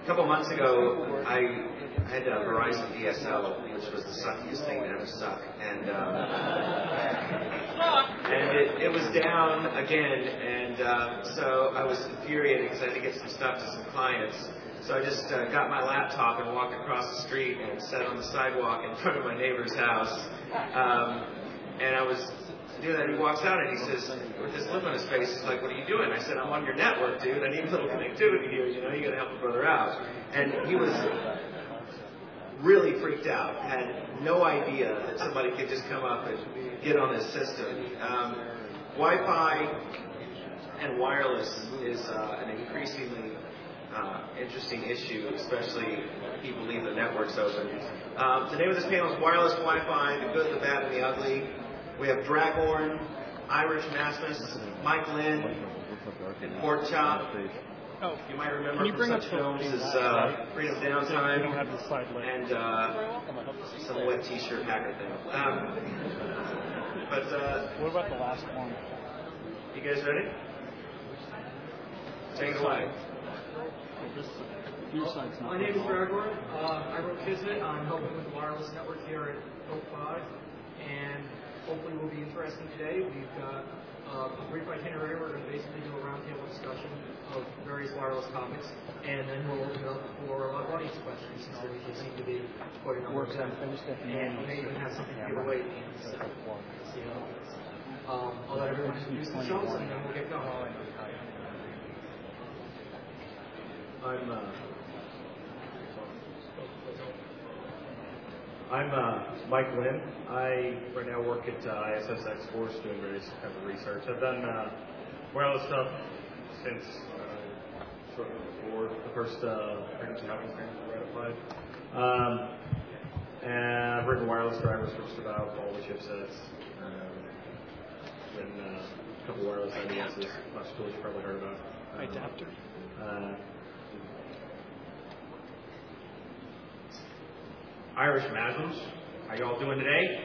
A couple months ago, I had Verizon DSL, which was the suckiest thing to ever suck, and it was down again, and so I was infuriated because I had to get some stuff to some clients. So I just got my laptop and walked across the street and sat on the sidewalk in front of my neighbor's house, and I was doing that. He walks out and he says, with this look on his face, he's like, "What are you doing?" I said, "I'm on your network, dude. I need a little connectivity here. You got to help a brother out." And he was really freaked out. Had no idea that somebody could just come up and get on his system. Wi-Fi and wireless is an increasingly interesting issue, especially if people leave the networks open. The name of this panel is Wireless Wi-Fi, the Good, the Bad, and the Ugly. We have Draghorn, Irish Massmus, Mike Lynn, and Pork Chop. You might remember from such films as Freedom Downtime and some wet t-shirt hacker thing. What about the last one? You guys ready? Take it away. My name is Draghorn. I wrote Kismet. I'm helping with the wireless network here at Oak 5, and hopefully will be interesting today. We've got a brief itinerary. We're going to basically do a roundtable discussion of various wireless topics, and then we'll open it up for a lot of audience questions, since there seem to be quite a number of them. And we may even have something to give away at the end. So see how it goes. I'll let everyone introduce themselves, and then we'll get going. I'm Mike Lynn. I right now work at ISS X-Force doing various kinds of research. I've done wireless stuff since shortly before the first frequency hopping standards were ratified. And I've written wireless drivers for just about all the chipsets. Written a couple wireless IDSs, lots of tools you probably heard about. Adapter. Irish Massmus, how y'all doing today?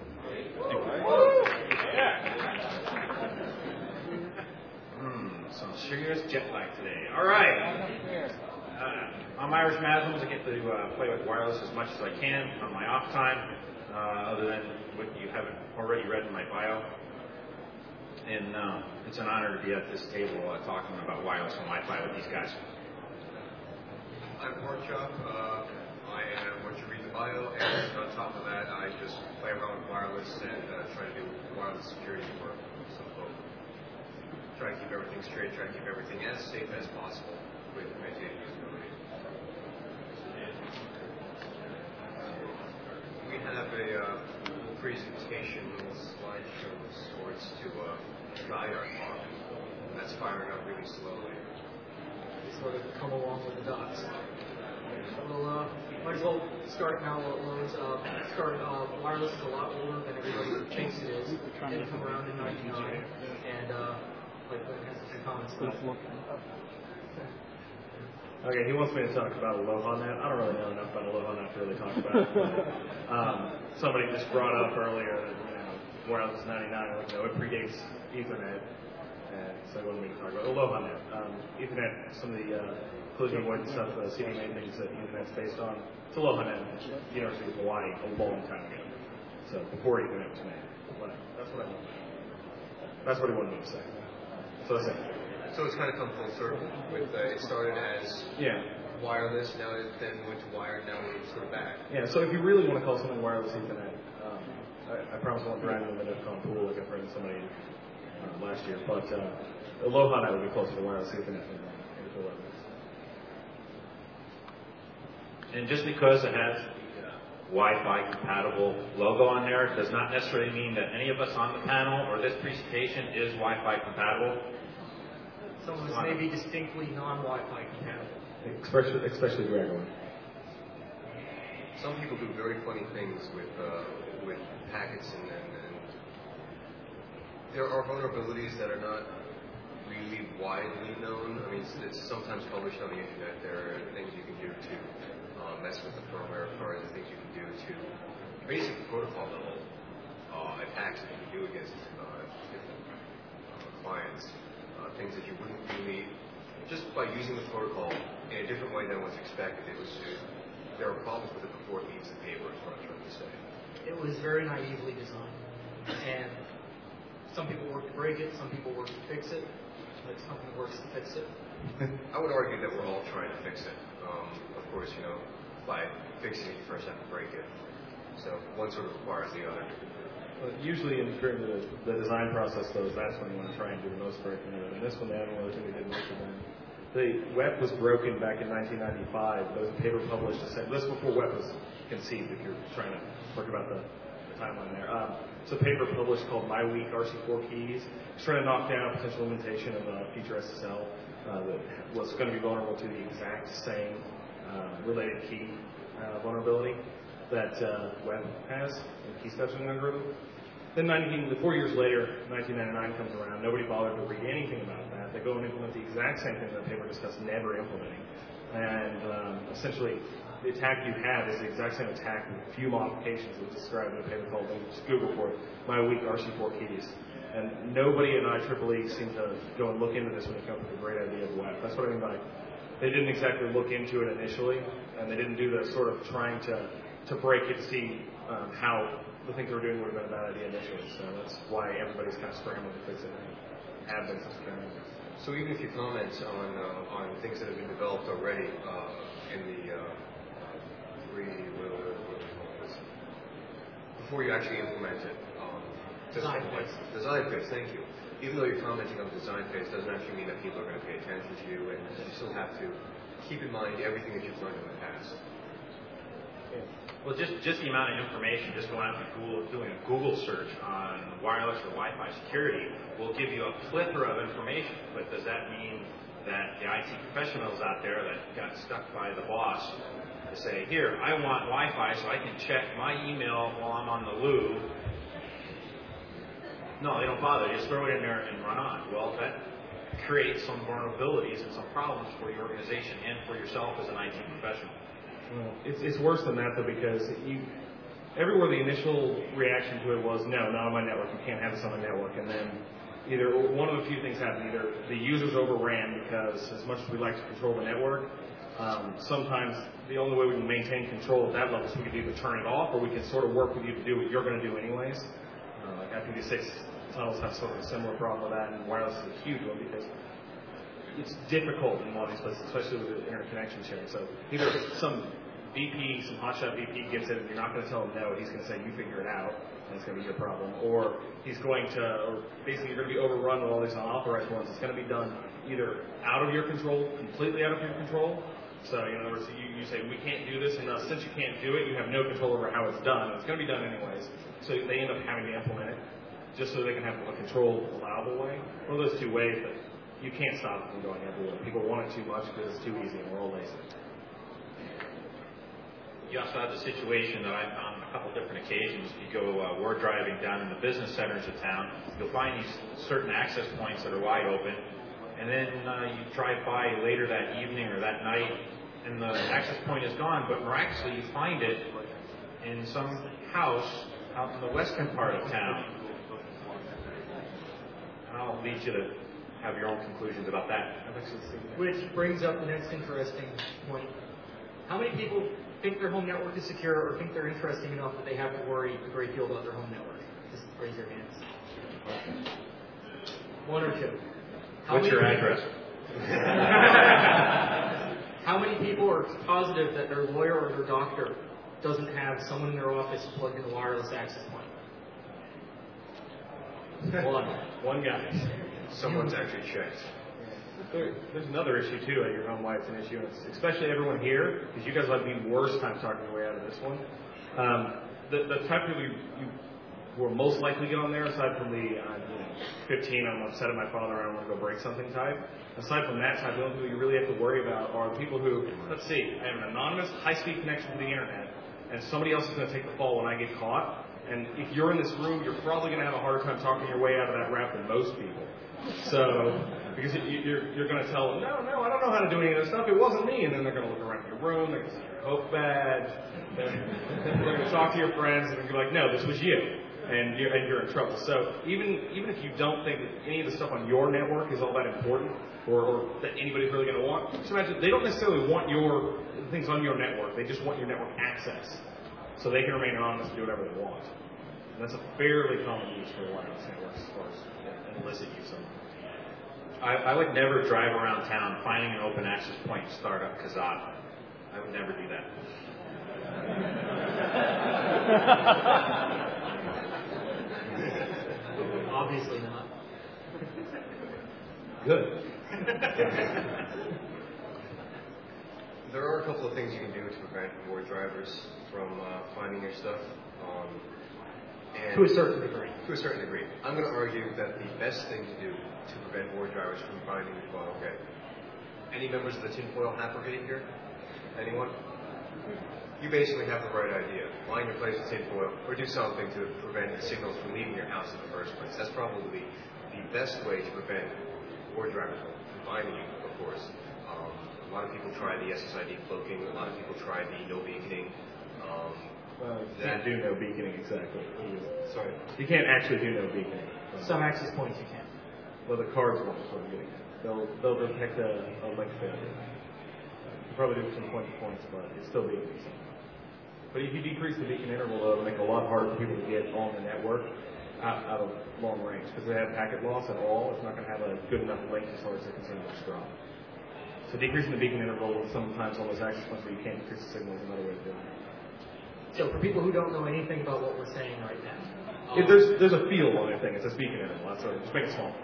Some serious jet lag today. All right. I'm Irish Massmus. I get to play with wireless as much as I can on my off time, other than what you haven't already read in my bio. And it's an honor to be at this table talking about wireless and Wi-Fi with these guys. I'm Pork Chop. I am what you read in the bio, and on top of that, I just play around with wireless and try to do wireless security for some folk. Try to keep everything straight, try to keep everything as safe as possible with maintaining usability. We have a presentation, a little slideshow of sorts to guide our talk. That's firing up really slowly. Sort of come along with the dots. We'll might as well start now. Wireless is a lot older than everybody thinks it is. It came around in 1999, and like Lynn has a few comments about it. Okay, he wants me to talk about AlohaNet. I don't really know enough about AlohaNet to really talk about it. But, somebody just brought up earlier that wireless is 99. It predates Ethernet. So they wanted me to talk about AlohaNet. Ethernet, some of the collision avoidance stuff, CDMA things that Ethernet's based on. It's AlohaNet, University of Hawaii, a long time ago. So before Ethernet was made. That's what I know. That's what he wanted me to say. So that's it. So it's kind of come full circle. With it started as wireless, now it then went to wired, now it's sort of back. Yeah. So if you really want to call something wireless Ethernet, I promise I won't drown you in the DEFCON pool like I've heard somebody last year, but AlohaNet would be closer to wireless Ethernet than wireless. And just because it has the Wi-Fi compatible logo on there does not necessarily mean that any of us on the panel or this presentation is Wi-Fi compatible. Some of us may be distinctly non-Wi-Fi compatible. Especially Draghorn. Some people do very funny things with packets, and there are vulnerabilities that are not really widely known. I mean, it's sometimes published on the internet. There are things you can do to mess with the firmware, or the things you can do to basic protocol level attacks that you can do against different clients. Things that you wouldn't really just by using the protocol in a different way than was expected, there were problems with it before it leaves the paper, is what I'm trying to say. It was very naively designed, and some people work to break it, some people work to fix it. This company works to fix it. I would argue that we're all trying to fix it. Of course, by fixing it, you first have to break it. So one sort of requires the other. Well, usually during the design process, though, that's when you want to try and do the most breaking of it. And this one, I don't really think we did much of that. The WEP was broken back in 1995. There was a paper published to say, this was before WEP was conceived, if you're trying to work about the timeline there. It's a paper published called My Weak RC4 Keys. It's trying to knock down a potential limitation of feature SSL that was going to be vulnerable to the exact same related key vulnerability that Web has in key specification algorithm. Then 4 years later, 1999 comes around. Nobody bothered to read anything about that. They go and implement the exact same thing that the paper discussed never implementing. And essentially, the attack you have is the exact same attack with a few modifications that was described in a paper called Google for My Weak RC4 Keys. And nobody at IEEE seemed to go and look into this when they came up with a great idea of WEP. That's what I mean by they didn't exactly look into it initially, and they didn't do the sort of trying to break it to see how the things they were doing would have been a bad idea initially. So that's why everybody's kind of scrambling to fix it and have been since Karen. So even if you comment on things that have been developed already in the before you actually implement it, Design phase. Design phase, thank you. Even though you're commenting on the design phase, doesn't actually mean that people are going to pay attention to you, and you still have to keep in mind everything that you've learned in the past. Well, just the amount of information, just going out to Google, doing a Google search on wireless or Wi-Fi security will give you a plethora of information. But does that mean that the IT professionals out there that got stuck by the boss to say, here, I want Wi-Fi so I can check my email while I'm on the loo? No, they don't bother. They just throw it in there and run on. Well, that creates some vulnerabilities and some problems for your organization and for yourself as an IT professional. Well, it's worse than that, though, because everywhere the initial reaction to it was, no, not on my network, you can't have this on my network. And then either one of a few things happened. Either the users overran because as much as we like to control the network, sometimes the only way we can maintain control at that level is we can either turn it off or we can sort of work with you to do what you're going to do anyways. Like IPv6 tunnels have sort of a similar problem with that, and wireless is a huge one because it's difficult in a lot of these places, especially with the internet connection sharing. So either some VP, some hotshot VP gets it, and you're not going to tell him no. He's going to say, you figure it out, and it's going to be your problem. Or he's going to, or basically you're going to be overrun with all these unauthorized ones. It's going to be done either out of your control, completely out of your control. So, in other words, you say, we can't do this, and since you can't do it, you have no control over how it's done. It's going to be done anyways. So they end up having to implement it just so they can have a controlled, allowable way. One of those two ways, but you can't stop it from going everywhere. People want it too much because it's too easy and we're all lazy. You also have the situation that I found on a couple different occasions. You go word driving down in the business centers of town, you'll find these certain access points that are wide open, and then you drive by later that evening or that night, and the access point is gone, but miraculously you find it in some house out in the western part of town. And I'll lead you to have your own conclusions about that. Which brings up the next interesting point. How many people think their home network is secure or think they're interesting enough that they have to worry a great deal about their home network? Just raise your hands. One or two. What's your address? How many people are positive that their lawyer or their doctor doesn't have someone in their office plugged in a wireless access point? One guy. Someone's actually checked. There's another issue, too, at your home why it's an issue. It's especially everyone here, because you guys will have the worst time talking your way out of this one. The type of people you will most likely get on there, aside from the 15, I'm upset at my father, I want to go break something type. Aside from that type, the only people you really have to worry about are the people who, let's see, I have an anonymous high-speed connection to the internet, and somebody else is going to take the fall when I get caught. And if you're in this room, you're probably going to have a harder time talking your way out of that rap than most people. So, because you're going to tell them, no, I don't know how to do any of this stuff. It wasn't me. And then they're going to look around your room. They're going to see your hope badge. They're going to talk to your friends. And they're going to be like, no, this was you. and you're in trouble. So even if you don't think that any of the stuff on your network is all that important, or that anybody's really going to want, just imagine they don't necessarily want your things on your network. They just want your network access, so they can remain anonymous and do whatever they want. And that's a fairly common use for wireless networks as far as an illicit use of them. I would never drive around town finding an open access point and start up Kazaa. I would never do that. Obviously not. Good. There are a couple of things you can do to prevent war drivers from finding your stuff. To a certain degree. To a certain degree. I'm going to argue that the best thing to do to prevent war drivers from finding your file. Okay. Any members of the tinfoil hat brigade here? Anyone? You basically have the right idea. Line your place with tinfoil, or do something to prevent the signals from leaving your house in the first place. That's probably the best way to prevent war drivers from finding you, of course. A lot of people try the SSID cloaking. A lot of people try the no beaconing. You can't do no beaconing exactly. Sorry? You can't actually do no beaconing. Some access points you can. Well, the cards won't sort of getting at. They'll detect a link failure. You probably do some point-to-points, but it's still beaconing. But if you decrease the beacon interval, it'll make it a lot harder for people to get on the network out of long range, because they have packet loss at all. It's not going to have a good enough link as far as they're concerned with strong. So decreasing the beacon interval sometimes on those access points where you can't decrease the signal is another way of doing it. So for people who don't know anything about what we're saying right now, there's a field on everything. It says beacon interval. That's sort of, just make it small.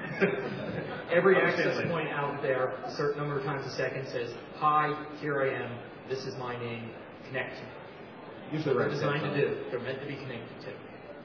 every access point out there, a certain number of times a second, says, "Hi, here I am. This is my name. Connect to me." Usually They're designed to do. They're meant to be connected to.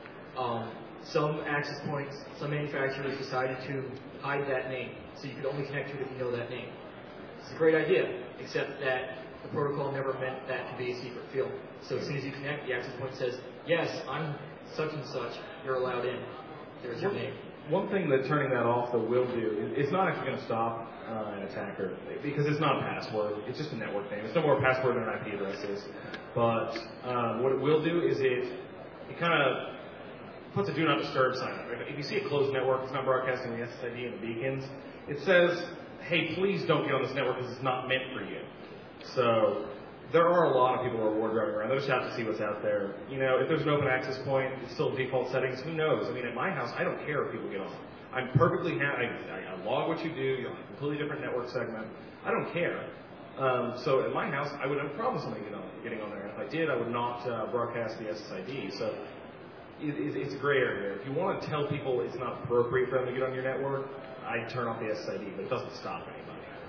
Some access points, some manufacturers decided to hide that name, so you could only connect to it if you know that name. It's a great idea, except that the protocol never meant that to be a secret field. So as soon as you connect, the access point says, "Yes, I'm such and such. You're allowed in. There's your name." One thing that turning that off that will do, it's not actually going to stop an attacker, because it's not a password. It's just a network name. It's no more a password than an IP address is. But what it will do is it kind of puts a do not disturb sign up. If you see a closed network, it's not broadcasting the SSID and the beacons, it says, "Hey, please don't get on this network because it's not meant for you." So there are a lot of people who are war driving around. They just have to see what's out there. You know, if there's an open access point, it's still default settings. Who knows? I mean, at my house, I don't care if people get on. I'm perfectly happy. I log what you do. You're on a completely different network segment. I don't care. So at my house, I would have a problem with somebody getting on there. If I did, I would not broadcast the SSID. So it's a gray area. If you want to tell people it's not appropriate for them to get on your network, I'd turn off the SSID, but it doesn't stop anybody.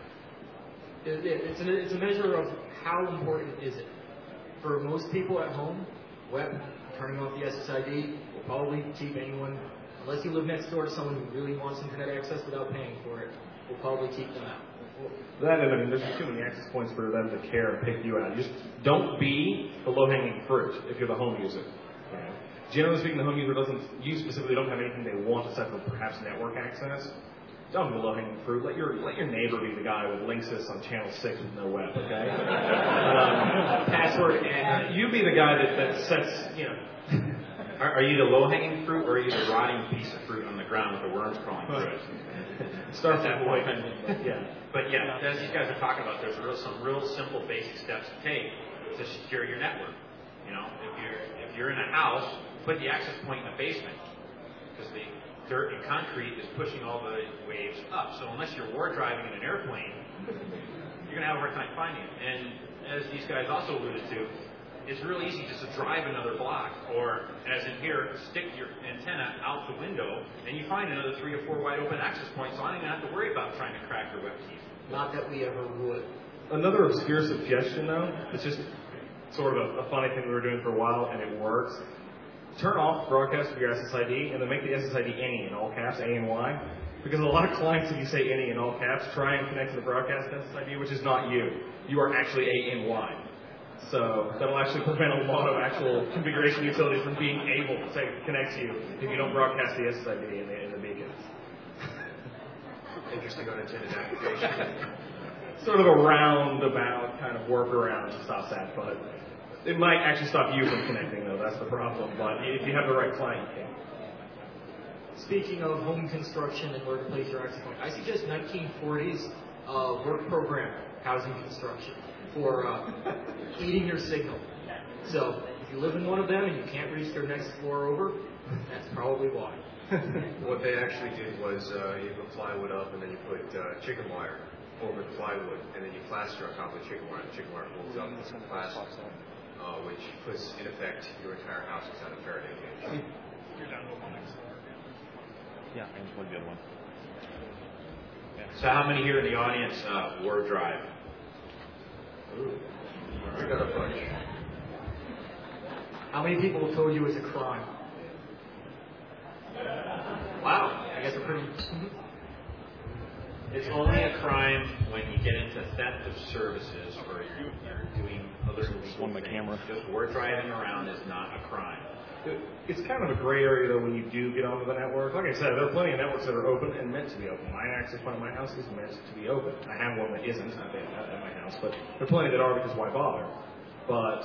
It's a measure of how important is it. For most people at home, turning off the SSID will probably keep anyone, unless you live next door to someone who really wants internet access without paying for it, will probably keep them out. That, I mean, there's too many access points for them to care and pick you out. Just don't be the low-hanging fruit if you're the home user. Okay? Generally speaking, the home user you specifically don't have anything they want aside from perhaps network access. Don't be the low-hanging fruit. Let your neighbor be the guy with Linksys on channel 6 with no web, okay? Password and you be the guy that sets, you know. Are you the low-hanging fruit, or are you the rotting piece of fruit on the ground with the worms crawling through it? Start that point. But yeah, as these guys are talking about, there's some real simple basic steps to take to secure your network. You know, if you're in a house, put the access point in the basement, because the dirt and concrete is pushing all the waves up. So unless you're war driving in an airplane, you're going to have a hard time finding it. And as these guys also alluded to, it's really easy just to drive another block, or, as in here, stick your antenna out the window, and you find another 3 or 4 wide open access points, so I don't even have to worry about trying to crack your web keys. not that we ever would. Another obscure suggestion, though, it's just sort of a funny thing we were doing for a while, and it works. Turn off broadcast of your SSID, and then make the SSID any in all caps, A-N-Y. Because a lot of clients, if you say any in all caps, try and connect to the broadcast SSID, which is not you. You are actually A-N-Y. So that'll actually prevent a lot of actual configuration utilities from being able to connect to you if you don't broadcast the SSID in the beacons. Interesting unintended application. Sort of a roundabout kind of workaround to stop that, but It might actually stop you from connecting, though. That's the problem. But if you have the right client, you can. Speaking of home construction and where to place your access point, I suggest 1940s work program housing construction for eating your signal. So if you live in one of them and you can't reach their next floor over, that's probably why. What they actually did was you put plywood up and then you put chicken wire over the plywood and then you plaster on top of the chicken wire. The chicken wire folds up into some plaster, which puts in effect your entire house inside a Faraday cage. You're down to one next door. Yeah, I just plugged the other one. So how many here in the audience Word Drive? Ooh, we got a bunch. How many people have told you it's a crime? Wow, I guess we're pretty... It's only a crime when you get into theft of services or you're doing other illegal on my things. camera. Just Word driving around is not a crime. It's kind of a gray area, though, when you do get onto the network. Like I said, there are plenty of networks that are open and meant to be open. My access point at my house is meant to be open. I have one that isn't at my house, but there are plenty that are because why bother? But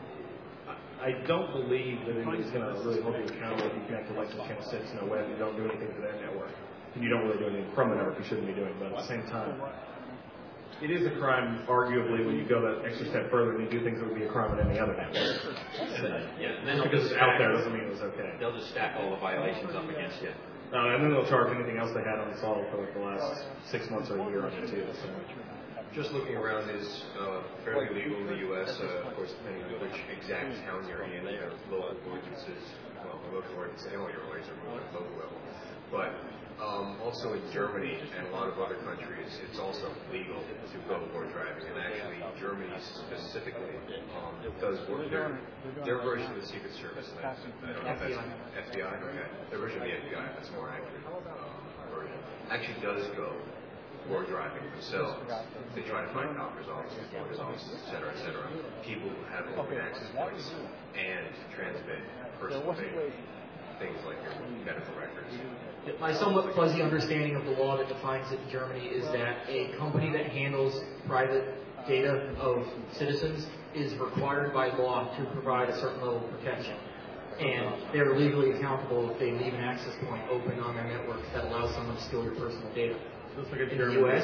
I don't believe that it is going to really hold you accountable if you connect to like Channel 6 and a web and you don't do anything to their network. And you don't really do anything from the network you shouldn't be doing, but at the same time, it is a crime, arguably, when you go that extra step further and you do things that would be a crime in any other network. And then Because it's out there doesn't mean it's okay. They'll just stack all the violations up against you. And then they'll charge anything else they had unsolved for like the last 6 months or a year on it too. So. Just looking around is fairly legal in the U.S. Of course, depending on which exact town you're in, you have local ordinances. Well, local ordinances and all your ordinances are moving at local level. But also in Germany and a lot of other countries, it's also legal to go Word driving. And actually, Germany specifically does work. Their version of the Secret Service, I don't know if that's FBI. Okay. Their version of the FBI, that's more accurate version, actually does go Word driving themselves. They try to find doctors' offices, lawyers' offices, et cetera, people who have open access points and transmit personal data, things like your medical records. My somewhat fuzzy understanding of the law that defines it in Germany is that a company that handles private data of citizens is required by law to provide a certain level of protection. And they're legally accountable if they leave an access point open on their network that allows someone to steal your personal data. Just like in the U.S.,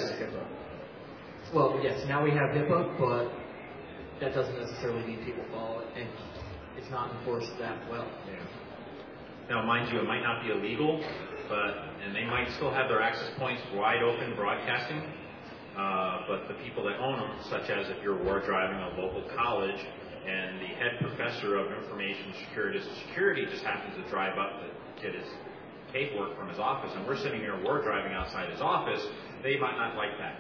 well, yes, now we have HIPAA, but that doesn't necessarily mean people follow it, and it's not enforced that well. Yeah. Now, mind you, it might not be illegal, and they might still have their access points wide open broadcasting, but the people that own them, such as if you're Word driving a local college and the head professor of information security just happens to drive up to get his paperwork from his office, and we're sitting here Word driving outside his office, they might not like that.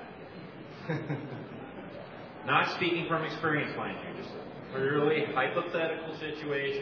Not speaking from experience, mind you, just a really hypothetical situation.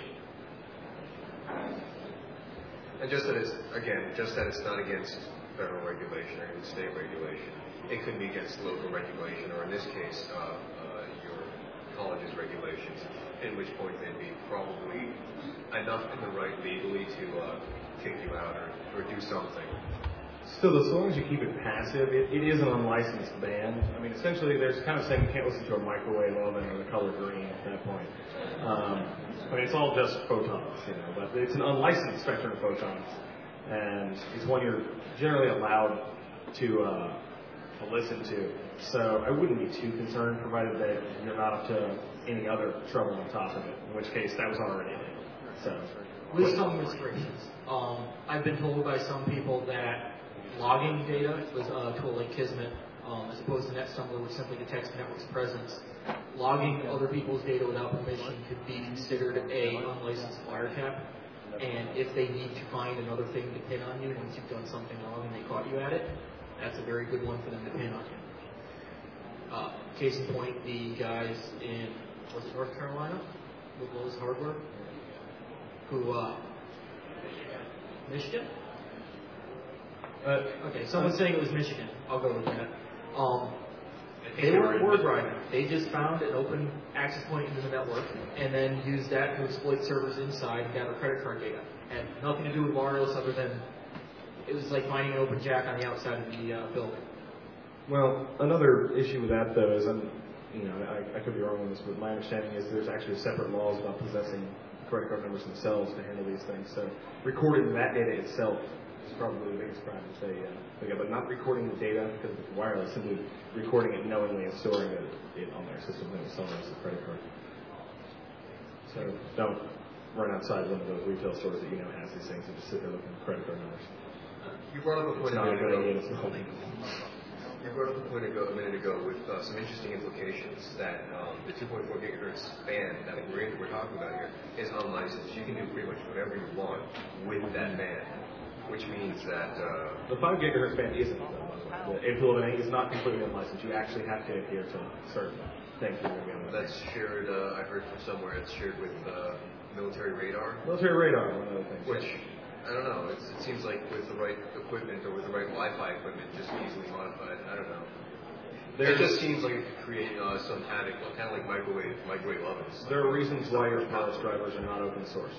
And just that it's not against federal regulation or even state regulation. It could be against local regulation, or in this case, your college's regulations, at which point they'd be probably enough in the right legally to kick you out or do something. Still, as long as you keep it passive, it is an unlicensed band. I mean, essentially, there's kind of saying you can't listen to a microwave oven or the color green at that point. I mean, it's all just photons, but it's an unlicensed spectrum of photons, and it's one you're generally allowed to listen to. So I wouldn't be too concerned, provided that you're not up to any other trouble on top of it, in which case that was already illegal. So, with some restrictions. I've been told by some people that logging data was a tool like Kismet, as opposed to NetStumbler, which simply detects the network's presence. Logging other people's data without permission could be considered a unlicensed wiretap. And if they need to find another thing to pin on you once you've done something wrong and they caught you at it, that's a very good one for them to pin on you. Case in point, the guys in, was it North Carolina? With Lowe's Hardware? Who, Michigan? Okay, someone's saying it was Michigan. I'll go with that. They weren't Word driving. They just found an open access point into the network and then used that to exploit servers inside and gather credit card data. And nothing to do with wireless other than it was like finding an open jack on the outside of the building. Well, another issue with that, though, is I could be wrong on this, but my understanding is there's actually separate laws about possessing credit card numbers themselves to handle these things. So recording that data itself is probably the biggest crime which they get, but not recording the data because it's wireless, simply recording it knowingly and storing it on their system and selling it as a credit card. So don't run outside one of those retail stores that has these things and just sit there looking at credit card numbers. You brought up a point It's not a good idea. It's not. You brought up a point a minute ago with some interesting implications that the 2.4 gigahertz band that we're talking about here is unlicensed. You can do pretty much whatever you want with that band, which means that the 5 gigahertz band isn't. The implementing is not completely unlicensed. You actually have to adhere to certain things. That's shared. I heard from somewhere it's shared with military radar. Military radar, one of the things. Which I don't know. It seems like with the right equipment or with the right Wi-Fi equipment, just easily modified. I don't know. It just seems like it could create some havoc, kind of like microwave ovens. There are reasons why your Taurus drivers are not open source.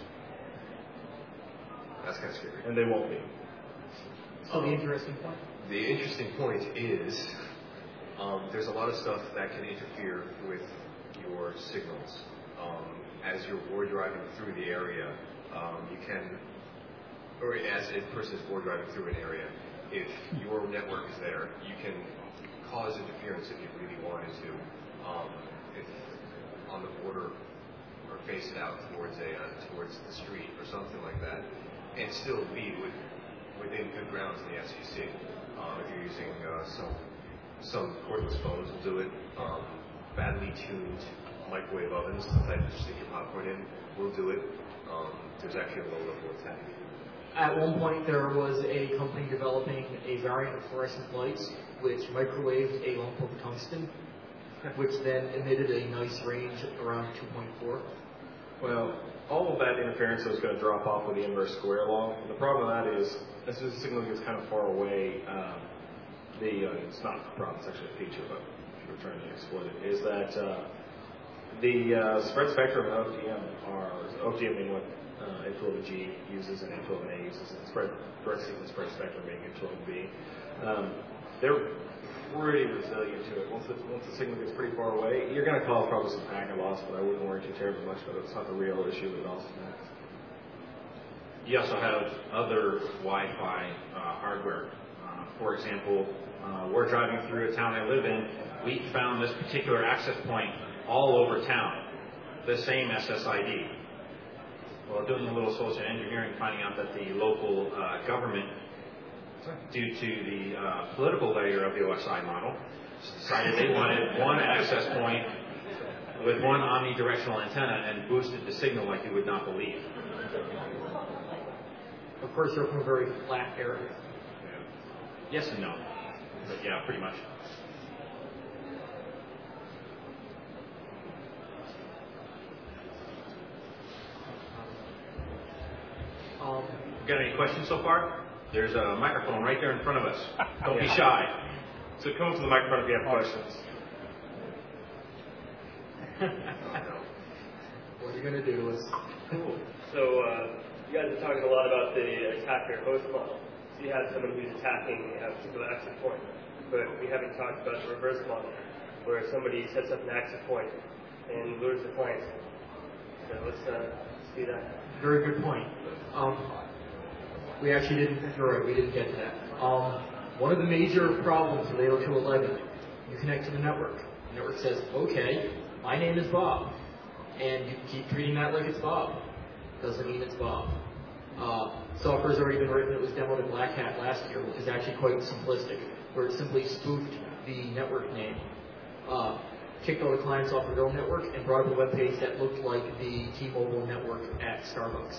That's kind of scary. And they won't be. So the interesting point? The interesting point is there's a lot of stuff that can interfere with your signals. As you're war driving through the area, you can, or as a person is war driving through an area, if your network is there, you can cause interference if you really wanted to, if on the border or face it out towards the street or something like that, and still be within good grounds in the FCC. If you're using some cordless phones will do it, badly tuned microwave ovens, the type you stick your popcorn in, will do it. There's actually a low level attack. At one point, there was a company developing a variant of fluorescent lights which microwaved a lump of tungsten, which then emitted a nice range around 2.4. Well, all of that interference is going to drop off with the inverse square law. The problem with that is, as the signal gets kind of far away, it's not a problem, it's actually a feature, but if you're trying to exploit it, is that the spread spectrum and OFDM being what N12G uses and N12A uses, and direct sequence spread spectrum being N12B, they're pretty resilient to it. Once the signal gets pretty far away, you're going to cause probably some packet loss, but I wouldn't worry too terribly much about it. It's not the real issue with Austin Max. You also have other Wi-Fi hardware. For example, we're driving through a town I live in. We found this particular access point all over town, the same SSID. Well, doing a little social engineering, finding out that the local government, due to the political layer of the OSI model, decided they wanted one access point with one omnidirectional antenna and boosted the signal like you would not believe. Of course, you're from a very flat area. Yes and no. But yeah, pretty much. Got any questions so far? There's a microphone right there in front of us. Don't be shy. So come up to the microphone if you have questions. What are you going to do is... Cool. So you guys are talking a lot about the attacker host model. So you have someone who's attacking a particular access point. But we haven't talked about the reverse model, where somebody sets up an access point and lures the client. So let's see that. Very good point. We actually didn't, you're right, we didn't get to that. One of the major problems with 802.11, you connect to the network. The network says, okay, my name is Bob. And you keep treating that like it's Bob. Doesn't mean it's Bob. Software's already been written. It was demoed in Black Hat last year, which is actually quite simplistic, where it simply spoofed the network name, kicked all the clients off the real network, and brought up a web page that looked like the T-Mobile network at Starbucks.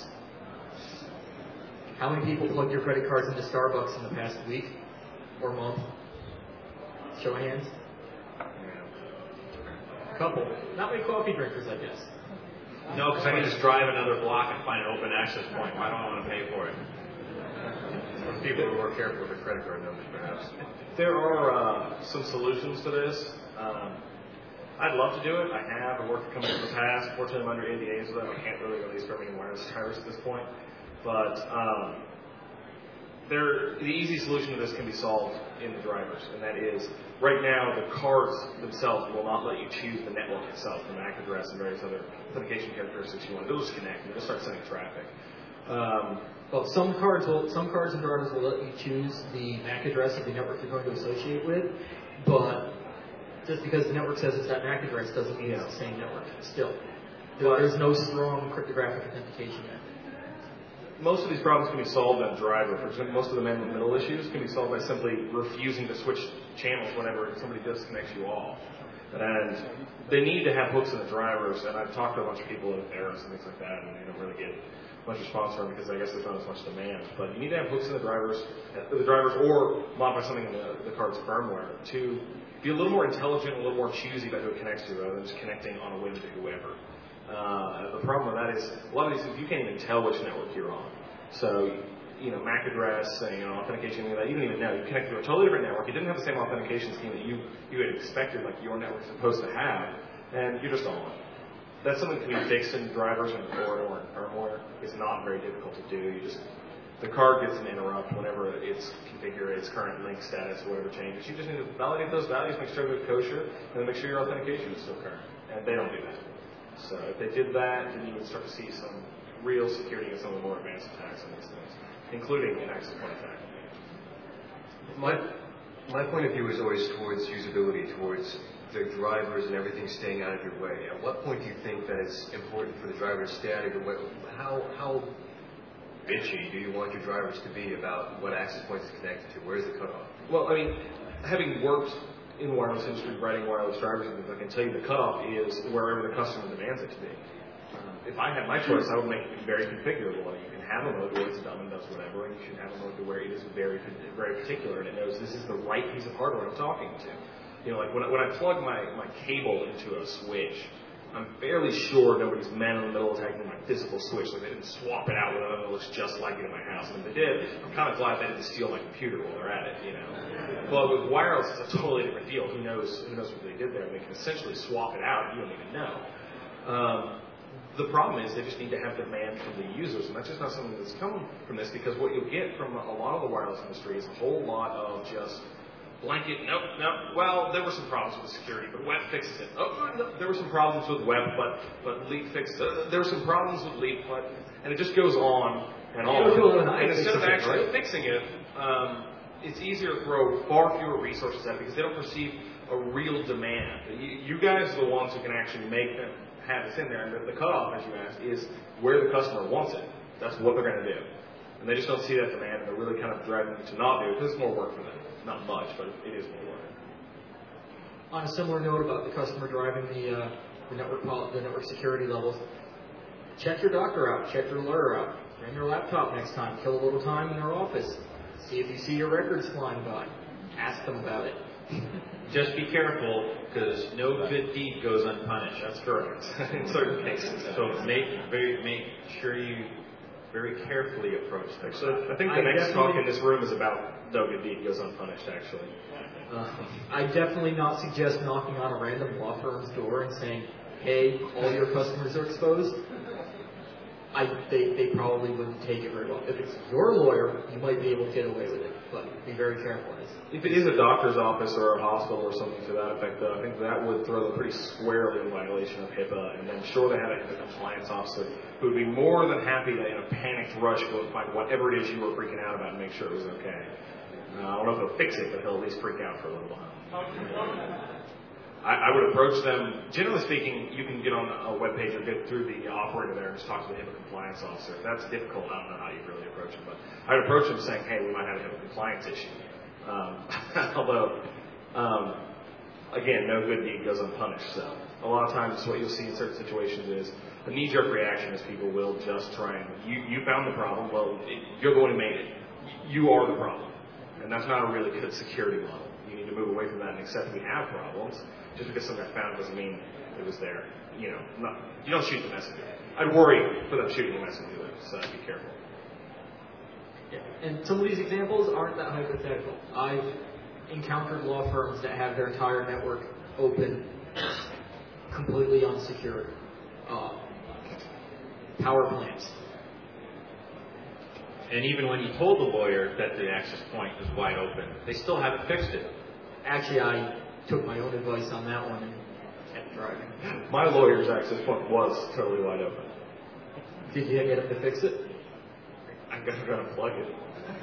How many people plugged your credit cards into Starbucks in the past week or month? Show of hands. A couple. Not many coffee drinkers, I guess. No, because I can just drive another block and find an open access point. Why don't I want to pay for it? Some people are more careful with their credit card numbers, perhaps. There are some solutions to this. I'd love to do it. I have. I worked with companies in the past. Fortunately, I'm under NDAs with them. I can't really release very many wireless drivers at this point. But the easy solution to this can be solved in the drivers, and that is, right now, the cars themselves will not let you choose the network itself, the MAC address and various other authentication characteristics you want. They'll just connect and they'll start sending traffic. Well, some cards and drivers will let you choose the MAC address of the network you're going to associate with, but just because the network says it's that MAC address doesn't mean it's the same network. Still, there's no strong cryptographic authentication yet. Most of these problems can be solved on driver. For example, most of the man-in-the-middle issues can be solved by simply refusing to switch channels whenever somebody disconnects you off. And they need to have hooks in the drivers, and I've talked to a bunch of people at Eros and things like that, and they don't really get much response from them because I guess there's not as much demand. But you need to have hooks in the drivers, or modify something in the card's firmware to be a little more intelligent, a little more choosy about who it connects to, rather than just connecting on a whim to whoever. The problem with that is a lot of these things you can't even tell which network you're on. So, MAC address, authentication, that you don't even know. You connect to a totally different network. You didn't have the same authentication scheme that you had expected, like your network's supposed to have, and you're just on. That's something that can be fixed in drivers and or firmware. It's not very difficult to do. The card gets an interrupt whenever it's configured, its current link status, or whatever changes. You just need to validate those values, make sure they're kosher, and then make sure your authentication is still current. And they don't do that. So if they did that, then you would start to see some real security in some of the more advanced attacks on these things, including an access point attack. My point of view is always towards usability, towards the drivers and everything staying out of your way. At what point do you think that it's important for the driver to stay out of your way? How bitchy do you want your drivers to be about what access points it's connected to? Where's the cutoff? Well, having worked in the wireless industry, writing wireless drivers, I can tell you the cutoff is wherever the customer demands it to be. If I had my choice, I would make it very configurable. You can have a mode where it's dumb and does whatever, and you should have a mode where it is very, very particular and it knows this is the right piece of hardware I'm talking to. Like when I plug my cable into a switch, I'm fairly sure nobody's man-in-the-middle attacking my physical switch. Like they didn't swap it out with another that looks just like it in my house. And if they did, I'm kind of glad they didn't steal my computer while they're at it. But with wireless, it's a totally different deal. Who knows what they did there? They can essentially swap it out. You don't even know. The problem is they just need to have demand from the users, and that's just not something that's come from this, because what you'll get from a lot of the wireless industry is a whole lot of just blanket, nope, well, there were some problems with security, but web fixes it. Oh, no, there were some problems with web, but Leap fixed it. There were some problems with Leap, and it just goes on and on. And instead of actually fixing it, it's easier to throw far fewer resources at it because they don't perceive a real demand. You guys are the ones who can actually make them have this in there, and the cutoff, as you asked, is where the customer wants it. That's what they're going to do. And they just don't see that demand, and they're really kind of driving to not do it because it's more work for them. Not much, but it is more work. On a similar note about the customer driving the network security levels, check your doctor out, check your lawyer out, bring your laptop next time, kill a little time in their office, see if you see your records flying by, ask them about it. Just be careful, because no good deed goes unpunished. That's correct. In certain cases. So make sure you very carefully approach that. So I think the next talk in this room is about no good deed goes unpunished, actually. I definitely not suggest knocking on a random law firm's door and saying, hey, all your customers are exposed. They probably wouldn't take it very well. If it's your lawyer, you might be able to get away with it, but be very careful. If it is a doctor's office or a hospital or something to that effect, though, I think that would throw them pretty squarely in violation of HIPAA, and I'm sure they have a HIPAA compliance officer who would be more than happy to, in a panicked rush, go and find whatever it is you were freaking out about and make sure it was okay. I don't know if he'll fix it, but he'll at least freak out for a little while. I would approach them. Generally speaking, you can get on a web page or get through the operator there and just talk to the HIPAA compliance officer. If that's difficult, I don't know how you really approach them, but I'd approach them saying, hey, we might have a HIPAA compliance issue. Although, again, no good deed goes unpunished. So a lot of times what you'll see in certain situations is a knee-jerk reaction is people will just try and, you found the problem, well, you're the one who made it. You are the problem. And that's not a really good security model. You need to move away from that and accept we have problems. Just because something got found doesn't mean it was there. You don't shoot the messenger. I'd worry for them shooting the messenger, so be careful. Yeah. And some of these examples aren't that hypothetical. I've encountered law firms that have their entire network open, completely unsecured. Power plants. And even when you told the lawyer that the access point was wide open, they still haven't fixed it. Actually, I took my own advice on that one and kept driving. My lawyer's access point was totally wide open. Did you get him to fix it? I guess I'm gonna plug it.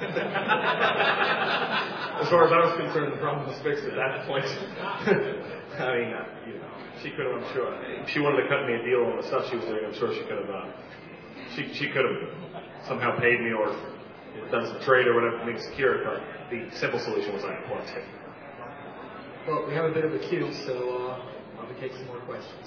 As far as I was concerned, the problem was fixed at that point. I mean, she could have, I'm sure, if she wanted to cut me a deal on the stuff she was doing, I'm sure she could have, she could have somehow paid me or done some trade or whatever to make it secure, but the simple solution was I unplugged it. Well, we have a bit of a queue, so I'll be taking some more questions.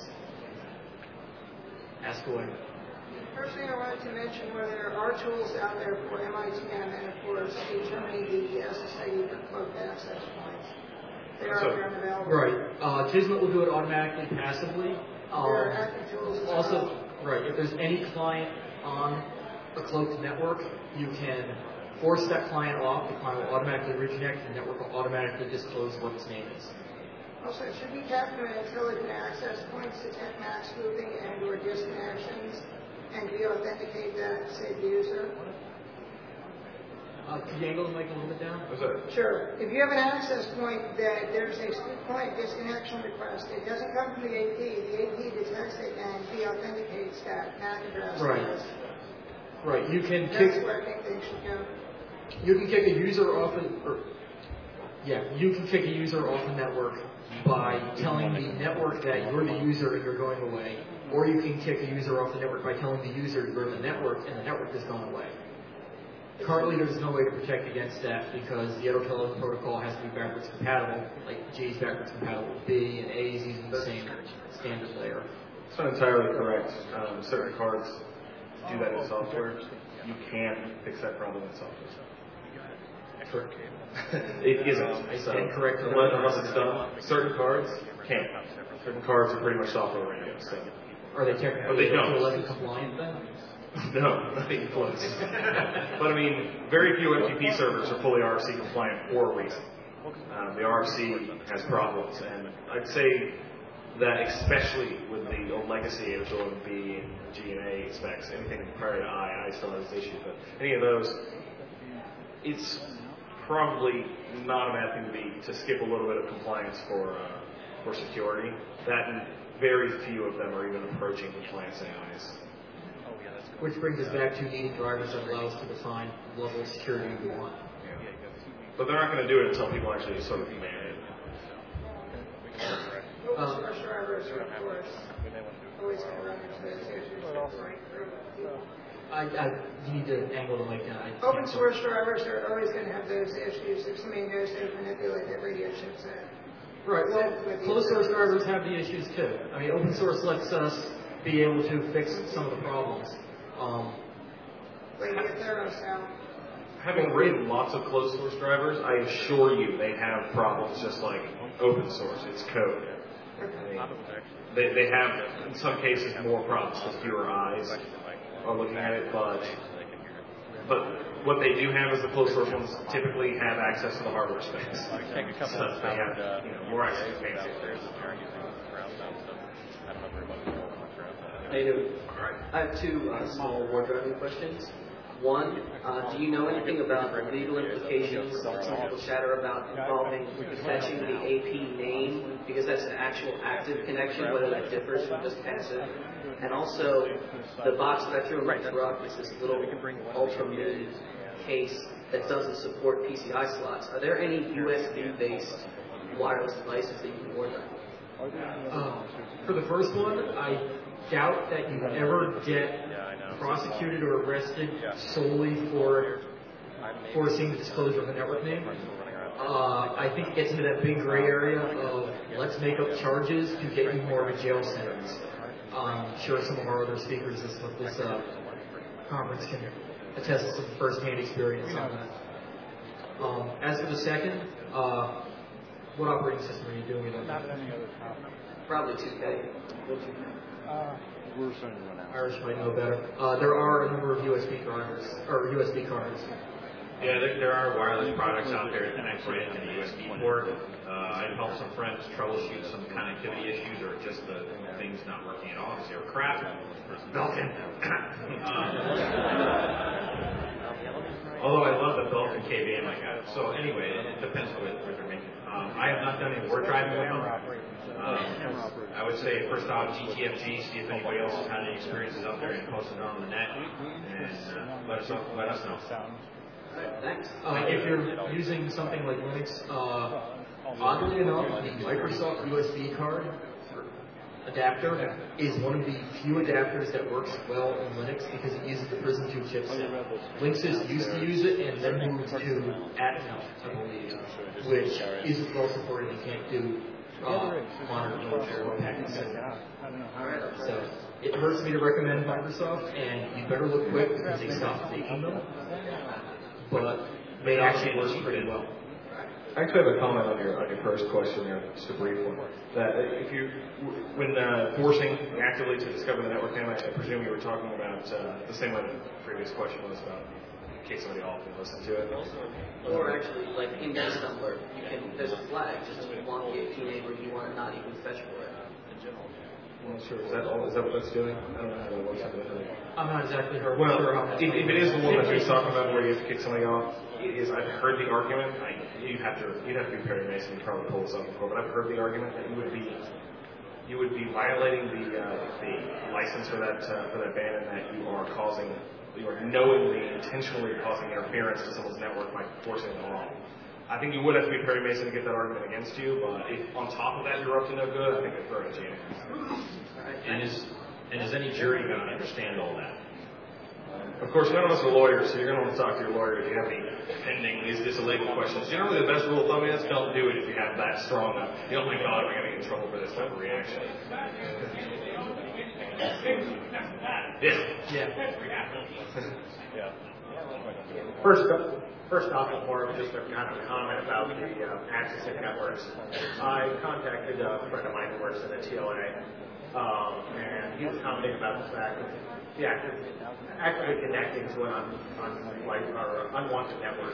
Ask away. First thing I wanted to mention were there are tools out there for MITM and, of course, determining the SSID for cloaked access points. They are out there and available. Right. Kismet will do it automatically, passively. There are active tools as also, well. right, if there's any client on a cloaked network, you can force that client off. The client will automatically reconnect. The network will automatically disclose what its name is. Also, should we tap them an intelligent access points to detect max spoofing and or disconnections and re-authenticate that, say, the user? Could you angle the mic a little bit down? Sure. If you have an access point that there's a point disconnection request, it doesn't come from the AP. The AP detects it and re-authenticates that MAC address. Right. Right. You can That's where I think they should go. You can kick a user off you can kick a user off the network by telling the network that you're the user and you're going away, or you can kick a user off the network by telling the user you're the network and the network has gone away. Currently, there's no way to protect against that because the Edo protocol has to be backwards compatible, like J is backwards compatible with B, and A is using the same standard layer. It's not entirely correct. Certain cards do that in software. You can fix that problem in software. Correct. It isn't. I stand corrected. Unless it's done. Certain cards can't. Certain cards are pretty much software radio. So. Are they technically But they don't. 11 compliant then? No, nothing close. But I mean, very few FTP servers are fully RFC compliant for a reason. The RFC has problems, and I'd say that especially with the old legacy of OMB and G and A specs, anything prior to I still has issues, but any of those, it's probably not a bad thing to skip a little bit of compliance for security. That and very few of them are even approaching compliance anyways. Which brings us back to needing drivers that allow us to define the level of security we want. Yeah. But they're not going to do it until people actually sort of demand it. Open source drivers are, of course, always going to run into those issues. You need to angle the mic down. Open source drivers are always going to have those issues if somebody knows how to manipulate that radio chipset. Right. Well, closed source drivers have the issues too. I mean, open source lets us be able to fix some of the problems. Having written lots of closed source drivers, I assure you they have problems just like open source. It's code. They have, in some cases, more problems because fewer eyes are looking at it, but what they do have is the closed source ones typically have access to the hardware specs. So they have more access to fancy affairs. I have two small war driving questions. One, do you know anything about the legal implications that some people chatter about involving fetching the AP name, because that's an actual active connection, whether that differs from just passive? And also, the Box Spectrum truck is this little ultra-mid case that doesn't support PCI slots. Are there any USB-based wireless devices that you can order? For the first one, I doubt that you ever get prosecuted or arrested solely for forcing the disclosure of a network name. I think it gets into that big gray area of let's make up charges to get you more of a jail sentence. I'm sure some of our other speakers this conference can attest to some first-hand experience on that. As for the second, what operating system are you doing it on? Probably 2K. Irish might know better. There are a number of USB drivers or USB cards. Yeah, there are wireless products out there that connect right into the USB port. I've helped some friends troubleshoot some connectivity issues or just the things not working at all because they were crap. Belkin. Although I love the built-in KVM I got. So anyway, it depends what they're making. I have not done any word driving with them. I would say first off, GTFG, see if anybody else has had any experiences out there and post it on the net, and let us know. Thanks. If you're using something like Linux, oddly enough, the Microsoft USB card adapter is one of the few adapters that works well in Linux because it uses the Prism 2 chipset. Linksys used to use it and then moved to Atmel, I believe, which isn't well supported. You can't do monitor mode or packet setting. So it hurts me to recommend Microsoft, and you better look quick because they stopped making them. But they actually work pretty well. I actually have a comment on your first question there, just a brief one. That if you, when forcing actively to discover the network name, I presume you were talking about the same way the previous question was about in case somebody all can listen to it. Or actually, like in Assembler, you can, there's a flag, just want the AP name or you want to not even fetch for it. I'm not sure. Is that what that's doing? I don't know how that works. I'm not exactly sure. Well, if it is the one that he's talking about where you have to kick somebody off, I've heard the argument. You'd have to be Perry Mason to probably pull this up before, but I've heard the argument that you would be violating the license for that band, and that you are knowingly, intentionally causing interference to someone's network by forcing them along. I think you would have to be Perry Mason to get that argument against you, but if on top of that you're up to no good, I think I'd throw it at you. And is any jury going to understand all that? Of course, none of us are lawyers, so you're going to want to talk to your lawyer if you have any pending these legal questions. Generally, the best rule of thumb is don't do it if you have that strong of, oh my God, we're going to get in trouble for this type of reaction. First off, it's more of just a kind of comment about the accessing networks. I contacted a friend of mine who works in the TLA, and he was commenting about the fact of actually connecting to an unwanted network,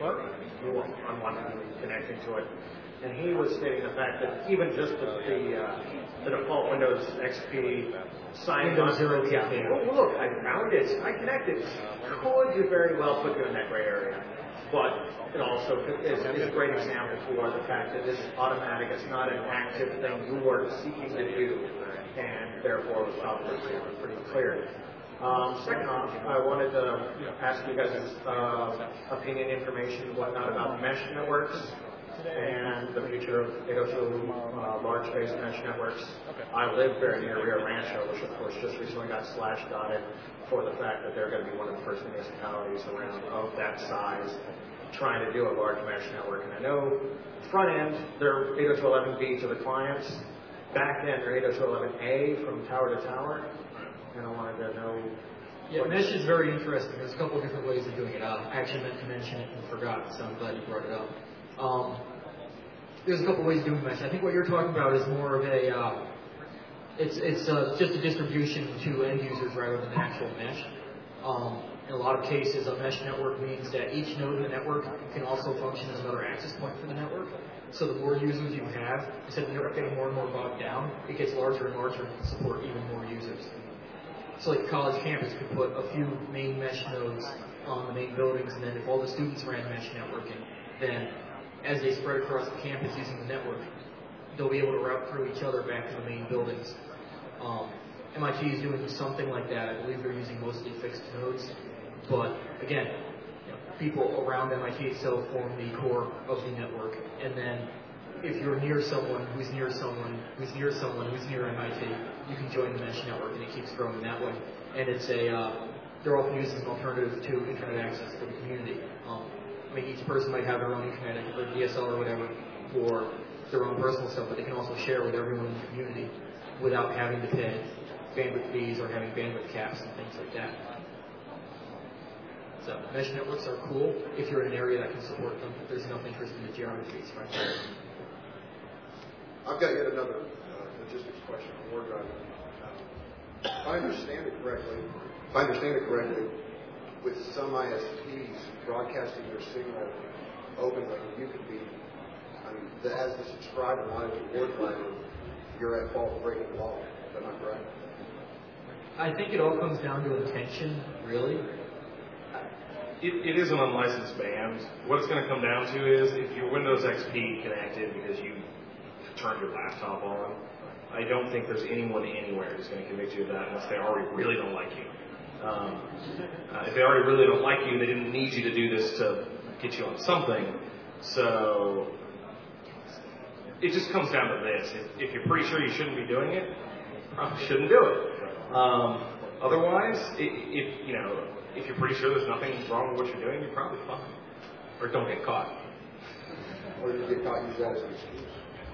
unwanted connecting to it. And he was stating the fact that even just the default Windows XP signing on, look, I found it, I connected. Could very well put you in that gray area. But it also is a great example for the fact that this is automatic. It's not an active thing you are seeking to do, and therefore it was probably pretty clear. Second off, I wanted to ask you guys' opinion, information, whatnot about mesh networks and the future of 802 large-based mesh networks. I live very near Rio Rancho, which of course just recently got slash-dotted for the fact that they're going to be one of the first municipalities around of that size trying to do a large mesh network. And I know front end, they're 802.11b to the clients. Back then, they're 802.11a from tower to tower. And I wanted to know. Yeah, mesh is very interesting. There's a couple of different ways of doing it. I actually meant to mention it and forgot, so I'm glad you brought it up. There's a couple of ways of doing mesh. I think what you're talking about is more of a it's just a distribution to end users rather than an actual mesh. In a lot of cases, a mesh network means that each node in the network can also function as another access point for the network. So the more users you have, instead of the network getting more and more bogged down, it gets larger and larger to support even more users. So like a college campus could put a few main mesh nodes on the main buildings, and then if all the students ran mesh networking, then as they spread across the campus using the network, they'll be able to route through each other back to the main buildings. MIT is doing something like that. I believe they're using mostly fixed nodes. But again, people around MIT itself form the core of the network. And then if you're near someone who's near someone who's near someone who's near MIT, you can join the mesh network, and it keeps growing that way. And it's they're often used as an alternative to internet access for the community. Each person might have their own internet or DSL or whatever for their own personal stuff, but they can also share with everyone in the community without having to pay bandwidth fees or having bandwidth caps and things like that. So mesh networks are cool if you're in an area that can support them. There's enough interest in the geographies, right? I've got yet another logistics question on ward driving. If I understand it correctly, with some ISPs broadcasting their signal openly, you could be, as the subscriber wanted to ward driver, you're at fault for breaking the law. Am I correct? I think it all comes down to intention, really. it is an unlicensed band. What it's going to come down to is if your Windows XP connected because you turned your laptop on, I don't think there's anyone anywhere who's going to convict you of that unless they already really don't like you. If they already really don't like you, they didn't need you to do this to get you on something. So it just comes down to this. If you're pretty sure you shouldn't be doing it, you probably shouldn't do it. Otherwise, if you're pretty sure there's nothing wrong with what you're doing, you're probably fine. Or don't get caught. Or you get caught, use that as an excuse.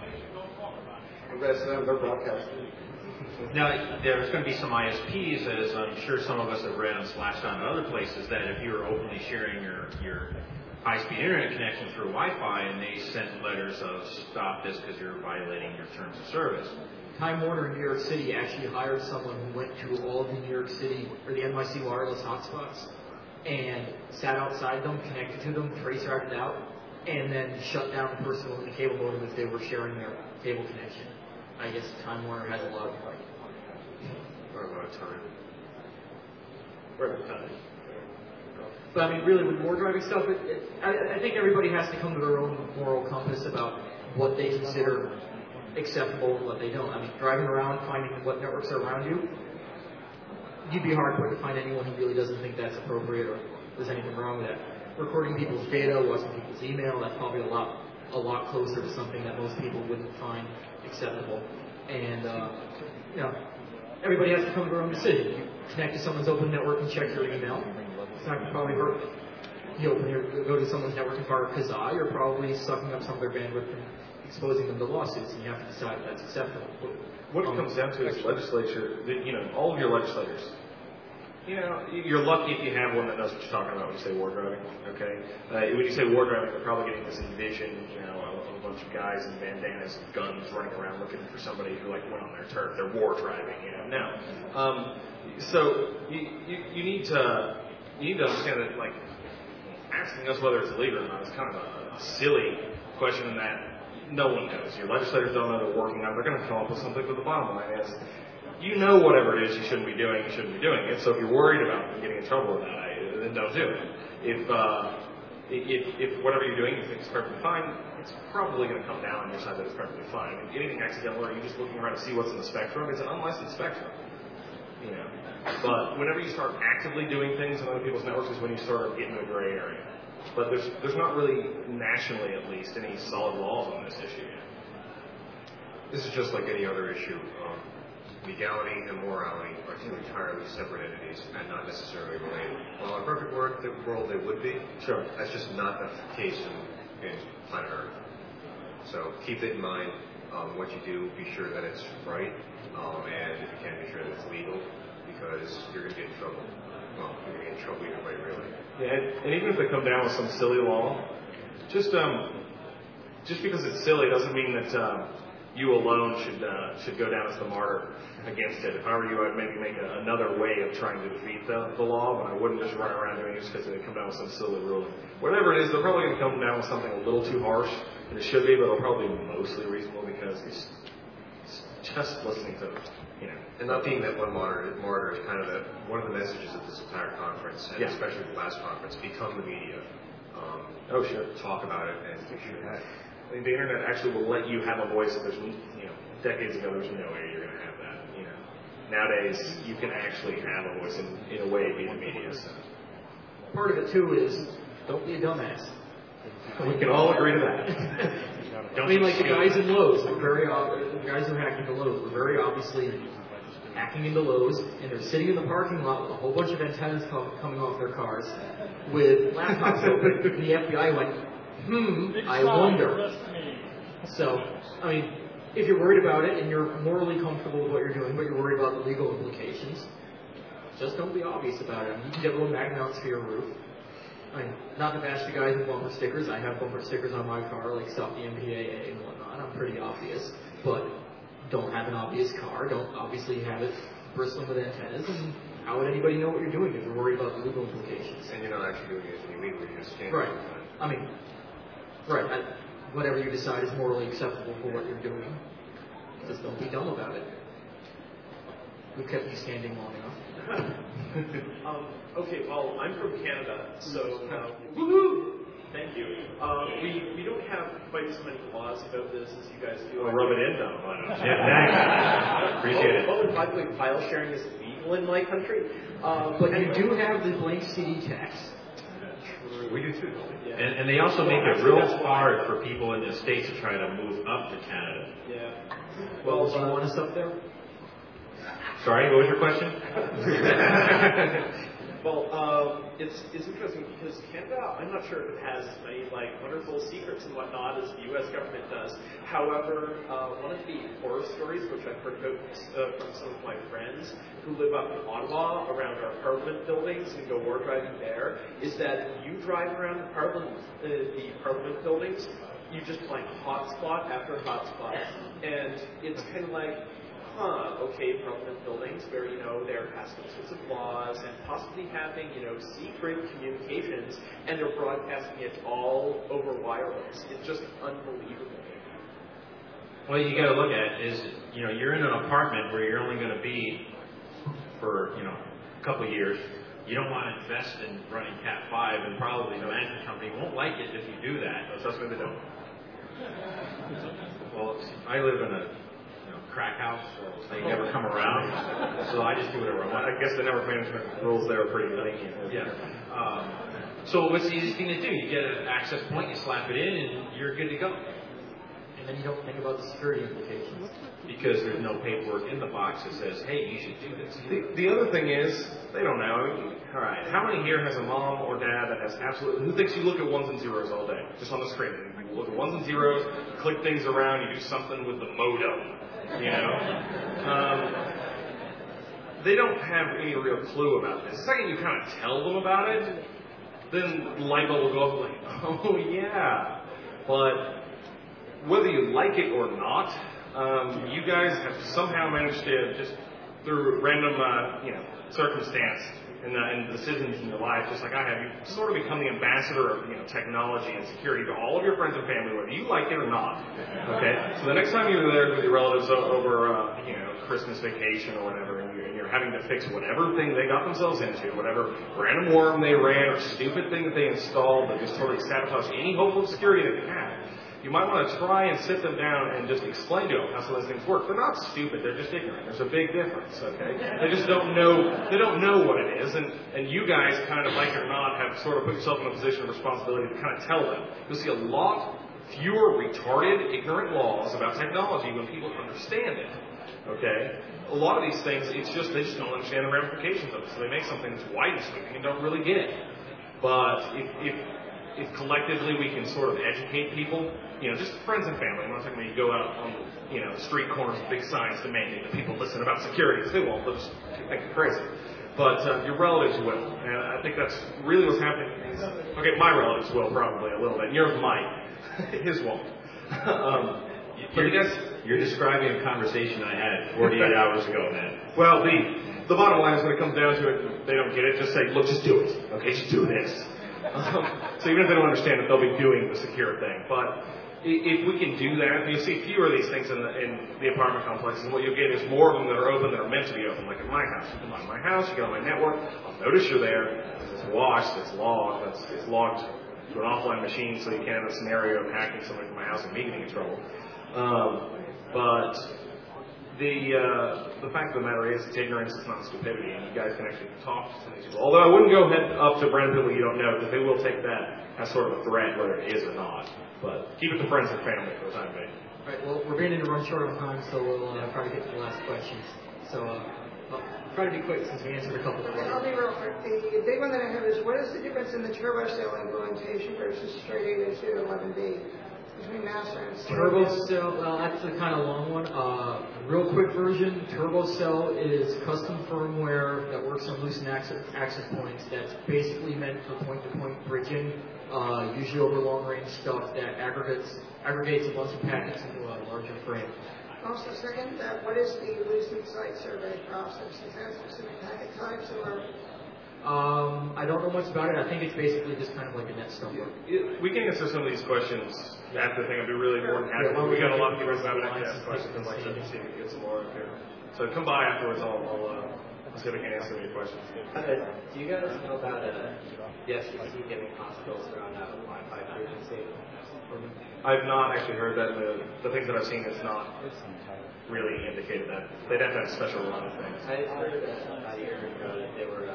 They're broadcasting. Now, there's going to be some ISPs, as I'm sure some of us have read on Slashdot and other places, that if you're openly sharing your high-speed internet connection through Wi-Fi, and they sent letters of stop this because you're violating your terms of service. Time Warner in New York City actually hired someone who went to all of the New York City, or the NYC wireless hotspots, and sat outside them, connected to them, trace routed out, and then shut down the person with the cable modem if they were sharing their cable connection. I guess Time Warner has a lot of time. But I mean, really, with war driving stuff, I think everybody has to come to their own moral compass about what they consider acceptable and what they don't. I mean, driving around, finding what networks are around you, you'd be hard put to find anyone who really doesn't think that's appropriate or there's anything wrong with that. Recording people's data, watching people's email, that's probably a lot closer to something that most people wouldn't find acceptable. And, everybody has to come to their own decision. You connect to someone's open network and check your email. It's not going to probably hurt. You go to someone's network and fire Kazaa, you're probably sucking up some of their bandwidth and exposing them to lawsuits, and you have to decide if that's acceptable. What it comes down to is legislature, all of your legislators. You're lucky if you have one that knows what you're talking about when you say war driving, okay? When you say war driving, you're probably getting this envision, of a bunch of guys in bandanas and guns running around looking for somebody who, went on their turf. They're war driving, No. So you need to understand that, asking us whether it's illegal or not is kind of a silly question in that no one knows. Your legislators don't know they're working on it. They're going to come up with something, but the bottom line is, whatever it is you shouldn't be doing, you shouldn't be doing it. So if you're worried about getting in trouble with that, then don't do it. If whatever you're doing you think is perfectly fine, it's probably going to come down on your side that it's perfectly fine. If anything accidental, or you're just looking around to see what's in the spectrum, it's an unlicensed spectrum. But whenever you start actively doing things on other people's networks is when you start getting into a gray area. But there's not really, nationally at least, any solid laws on this issue yet. This is just like any other issue. Legality and morality are two entirely separate entities and not necessarily related. While in a perfect world they would be, sure. That's just not the case in planet Earth. So keep it in mind. What you do, be sure that it's right, and if you can, be sure that it's legal, because you're going to get in trouble. Well, you're going to get in trouble either way, really. Yeah, and even if they come down with some silly law, just because it's silly doesn't mean that you alone should go down as the martyr against it. If I were you, I'd maybe make another way of trying to defeat the law, but I wouldn't just run around doing it just because they come down with some silly ruling. Whatever it is, they're probably going to come down with something a little too harsh, and it should be, but it'll probably be mostly reasonable because it's just listening to And not being that one martyr is kind of one of the messages of this entire conference, and especially the last conference, become the media. Sure. Talk about it, and you should have. I mean, the internet actually will let you have a voice that there's, decades ago there was no way you're going to have that. Nowadays you can actually have a voice in a way via the media. So. Part of it too is don't be a dumbass. We can all agree to that. The guys in Lowe's were the guys who hacked into Lowe's were very obviously hacking into Lowe's, and they're sitting in the parking lot with a whole bunch of antennas coming off their cars with laptops open. And the FBI went, I wonder. So, if you're worried about it and you're morally comfortable with what you're doing, but you're worried about the legal implications, just don't be obvious about it. You can get little mag mounts for your roof. Not to bash the guys with bumper stickers. I have bumper stickers on my car, like Stop the MPAA and whatnot. I'm pretty obvious. But don't have an obvious car. Don't obviously have it bristling with antennas. And how would anybody know what you're doing if you're worried about the legal implications? And you're not actually doing anything illegal. You're just standing. Right. Whatever you decide is morally acceptable for what you're doing. Just don't be dumb about it. We've kept you standing long enough. Okay, well, I'm from Canada, so woohoo! Thank you. We don't have quite as many laws about this as you guys do. Well, rub it in, though. Why not? Yeah, thanks. Appreciate it. Oh, and by the way, file sharing is legal in my country. But you do have the blank CD tax. We do too. Yeah. And they also make it real hard for people in the States to try to move up to Canada. Yeah. Well, do you want us up there? Sorry, what was your question? Well, it's interesting because Canada, I'm not sure if it has as many wonderful secrets and whatnot as the U.S. government does. However, one of the horror stories which I've heard about from some of my friends who live up in Ottawa around our Parliament buildings and go war driving there is that you drive around the Parliament buildings, you just find hotspot after hotspot, and it's kind of like, okay, Parliament buildings where, they're passing all sorts of laws and possibly having, secret communications, and they're broadcasting it all over wireless. It's just unbelievable. Well, you got to look at it is, you're in an apartment where you're only going to be for, a couple of years. You don't want to invest in running Cat 5, and probably the management company won't like it if you do that. Trust me, they don't. Well, I live in a crack house, so they never come around. So I just do whatever I want. I guess the network management rules there are pretty lenient. Yeah. So what's the easiest thing to do? You get an access point, you slap it in, and you're good to go. And then you don't think about the security implications. Because there's no paperwork in the box that says, hey, you should do this. The other thing is, they don't know. All right, how many here has a mom or dad that has absolutely... Who thinks you look at ones and zeros all day, just on the screen? You look at ones and zeros, click things around, you do something with the modem, They don't have any real clue about this. The second you kind of tell them about it, then the light bulb will go up like, oh, yeah. But whether you like it or not, you guys have somehow managed to just through random, circumstance and decisions in your life, just like I have, you sort of become the ambassador of, technology and security to all of your friends and family, whether you like it or not. Okay? So the next time you're there with your relatives over, Christmas vacation or whatever, and you're having to fix whatever thing they got themselves into, whatever random worm they ran or stupid thing that they installed that just totally sabotaged any hope of security that they had, you might want to try and sit them down and just explain to them how some of those things work. They're not stupid, they're just ignorant. There's a big difference, okay? They just don't know what it is, and you guys kind of, like it or not, have sort of put yourself in a position of responsibility to kind of tell them. You'll see a lot fewer retarded, ignorant laws about technology when people understand it, okay? A lot of these things, it's just, they just don't understand the ramifications of it, so they make something that's wide and sweeping and don't really get it. But if collectively we can sort of educate people, just friends and family. I'm not talking about you go out on, the street corners with big signs demanding that people listen about security, because they won't. They'll just think you're crazy. But your relatives will, and I think that's really what's happening. Okay, my relatives will probably a little bit. Yours might. His won't. You're describing a conversation I had 48 hours ago, man. Well, the bottom line is when it comes down to it, they don't get it. Just say, look, just do it. Okay, just do this. So even if they don't understand it, they'll be doing the secure thing. But if we can do that, you see fewer of these things in the apartment complexes, and what you'll get is more of them that are open that are meant to be open. Like at my house. You come on my house, you get on my network, I'll notice you're there. It's watched, it's logged, it's logged to an offline machine, so you can't have a scenario of hacking somebody from my house and me getting in trouble. But the fact of the matter is, it's ignorance, it's not stupidity, and you guys can actually talk to some of these people. Although I wouldn't go head up to random people you don't know, because they will take that as sort of a threat, whether it is or not. But keep it to friends and family for the time being. All right, well, we're beginning to run short on time, so we'll try to get to the last questions. So I'll try to be quick since we answered a couple of them. I'll be real quick. The big one that I have is, what is the difference in the turbo cell implementation versus straight 802.11b? Between master and Turbo Cell, well, that's a kind of long one. Real quick version, Turbo Cell is custom firmware that works on loosened access points that's basically meant for point-to-point bridging, usually over long-range stuff that aggregates a bunch of packets into a larger frame. Also, second, what is the loosened site survey process? Is that specific packet types or? I don't know much about it. I think it's basically just kind of like a NetStumper. We can answer some of these questions after the thing. I'd be really more than happy. We got a lot of people about it. I can ask questions. I'd like to see if we can get some more up here. So come by afterwards. I'll see if I can answer any questions. Do you guys know about the FCC giving hospitals around Wi-Fi frequency? I've not actually heard that. The things that I've seen, it's not really indicated that. They'd have to have special run of things. I heard about a year ago that they were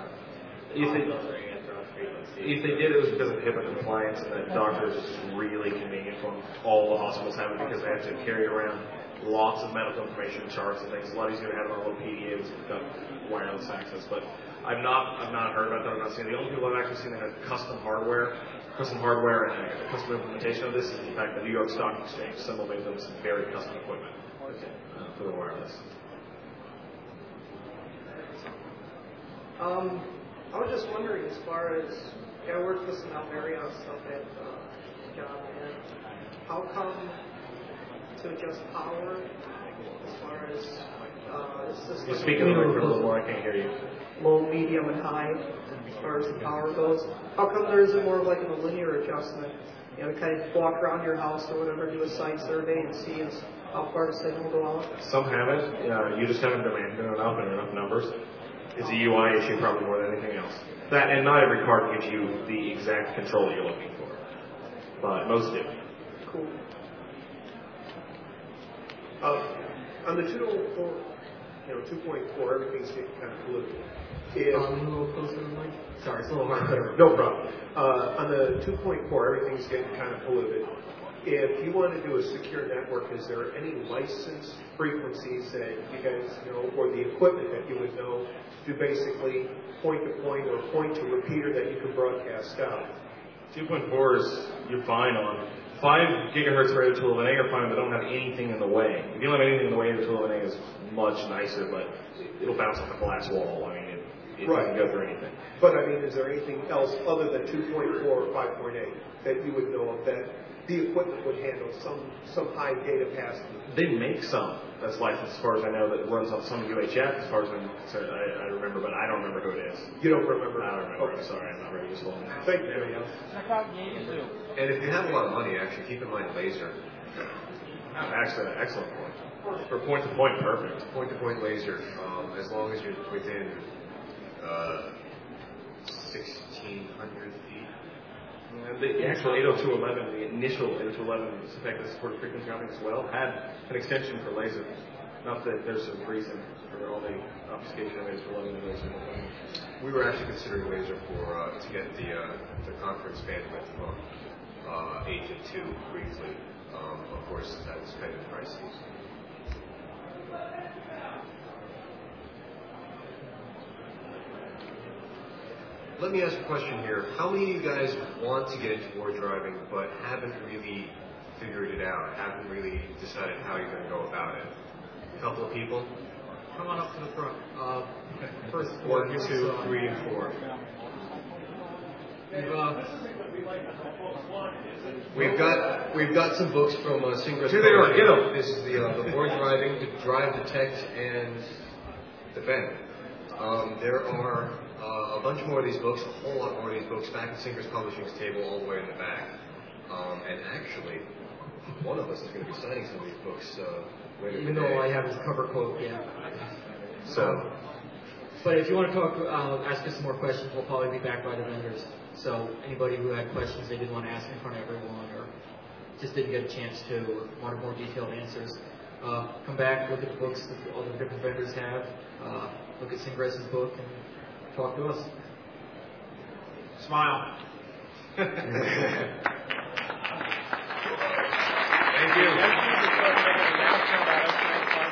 if they did, it was because of HIPAA compliance, and that doctors is really convenient for all the hospitals have it because they have to carry around lots of medical information, charts and things. It's a lot easier to have it on a little PDA with wireless access. But I've not heard about that. I've not seen it. The only people I've actually seen that have custom hardware and a custom implementation of this is in fact the New York Stock Exchange. Symbol made them some very custom equipment for the wireless. I was just wondering, as far as I worked with some Marriott stuff at job, and how come to adjust power as far as system? You're speaking a little more. I can't hear you. Low, medium, and high as far as the power goes. How come there isn't more of like a linear adjustment? You know, kind of walk around your house or whatever, do a site survey and see how far the signal will go out. Some have it. You just haven't demanded enough and enough numbers. It's a UI issue probably more than anything else. That, and not every card gives you the exact control you're looking for, but most do. Cool. On the 2.4, everything's getting kind of fluid. A little closer to the mic. Sorry, it's a little hard to. No problem. On the 2.4, everything's getting kind of polluted. If you want to do a secure network, is there any license frequencies that you guys know, or the equipment that you would know, to basically point-to-point or point-to-repeater that you can broadcast out? 2.4 is, you're fine on. 5 gigahertz radio to 11A are fine, but don't have anything in the way. If you don't have anything in the way, the 11A is much nicer, but it'll bounce off a glass wall. I mean, it doesn't go through anything. But I mean, is there anything else other than 2.4 or 5.8 that you would know of that the equipment would handle some high data pass? They make some that's licensed, as far as I know, that runs on some UHF, as far as I remember, but I don't remember who it is. You don't remember? I don't remember. Okay. I'm sorry, I'm not very useful. Thank you. And if you have a lot of money, actually keep in mind laser. Actually, excellent point. For point-to-point, perfect. Point-to-point laser, as long as you're within 1,600 feet. The actual 802.11, the initial 802.11, in fact, this supported frequency hopping as well, had an extension for laser. Not that there's some reason for all the obfuscation of 802.11 and laser. We were actually considering laser to get the conference bandwidth from 8 to 2 briefly. Of course, that's kind of pricey. Let me ask a question here. How many of you guys want to get into war driving but haven't really figured it out, haven't really decided how you're going to go about it? A couple of people? Come on up to the front. First 1, 2, 3, and 4. We've got some books from Synchronous. Here they are. Get them. This is the war driving, drive, detect, and defend. There are a bunch more of these books, a whole lot more of these books back at Synchronous Publishing's table all the way in the back. And actually, one of us is going to be signing some of these books later Even today. though I have his cover quote, yeah. So, but if you want to talk, ask us some more questions, we'll probably be back by the vendors. So anybody who had questions they didn't want to ask in front of everyone or just didn't get a chance to or wanted more detailed answers, come back, look at the books that all the different vendors have, look at Synchronous' book, and talk to us. Smile. thank you. Thank you.